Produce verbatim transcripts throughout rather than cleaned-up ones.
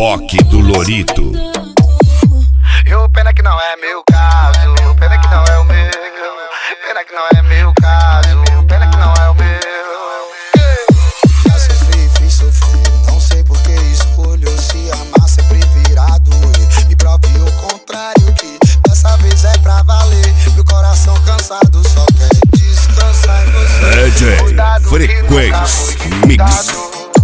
Rock do Lorito. Eu pena que não é meu caso, pena que não é o meu, pena que não é meu caso, pena que não é o meu. Já sofri, fiz sofrer, não sei por que escolho se amar sempre virado. E me prove o contrário, que dessa vez é pra valer. Meu coração cansado só quer descansar em você. D J Frequência Mix.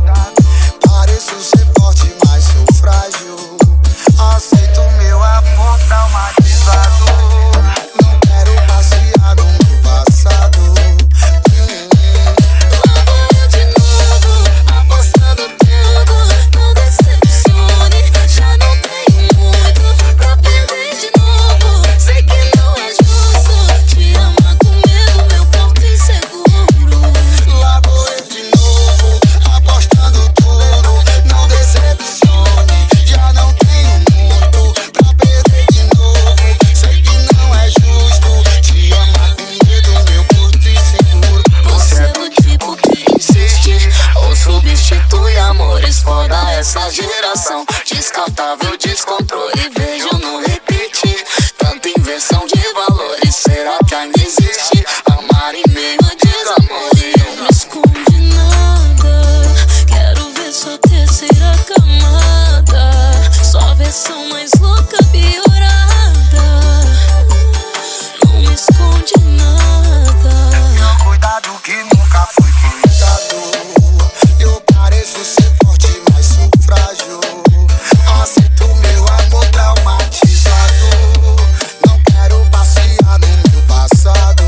Pareço ser forte, mas sou frágil. Aceito meu amor traumatizado. Não quero passear no meu passado. hum. Lá vou eu de novo, apostando tudo. Não decepcione, já não tenho muito pra perder de novo. Sei que não é justo te amar com medo, meu porto inseguro. Lá vou eu de novo, apostando tudo. Não decepcione, já não tenho muito pra perder de novo. Sei que não é justo te amar com medo, meu porto inseguro. Você é do tipo que insiste ou substitui amores foda essa geração. Descartável, descontrole, vejo no repetir. Tanta inversão de valores, será que ainda existe? Amar em meio a desamor e eu não esconde nada. Quero ver sua terceira camada, sua versão mais louca piorada. Não me esconde nada. Tenha cuidado que nunca foi cuidado. Eu pareço ser forte, mas sou frágil. Aceito meu amor traumatizado. Não quero passear no meu passado.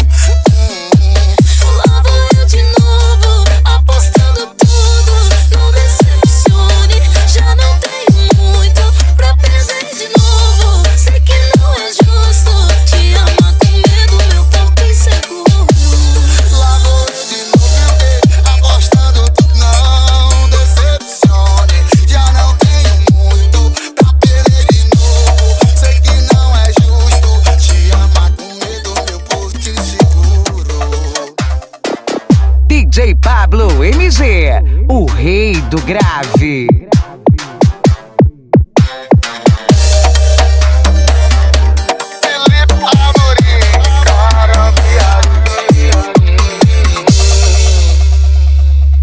hum. Lá vou eu de novo, apostando tudo. Não decepcione, já não tenho muito pra perder de novo. Sei que não é justo te amar com medo, meu porto inseguro. Lá vou eu de novo, apostando tudo. Não decepcione, já não tenho muito pra perder de novo. Sei que não é justo te amar com medo, meu porto inseguro. D J Pablo M G, o rei do grave.